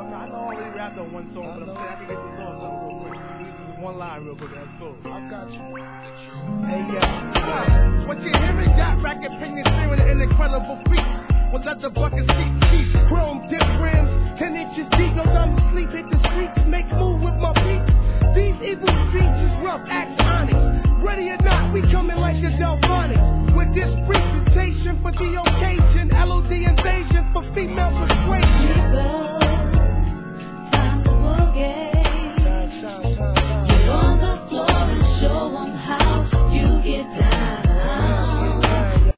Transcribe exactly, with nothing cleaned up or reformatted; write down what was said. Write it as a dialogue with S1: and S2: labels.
S1: no, no, I know I already rapped on one song, but I'm saying I can get the song done real quick. Just one line real quick, that's cool. I got you. Hey, yo. What you hearing? Yacht rack opinion sharing an incredible feat. With leather buckets, seat cheap, chrome dip rims, ten inches deep, no time to sleep, hit the streets, make move with my feet. These evil streets is rough, act honest. Ready or not, we coming like a Delphonics. With this presentation for the occasion, L O D invasion for female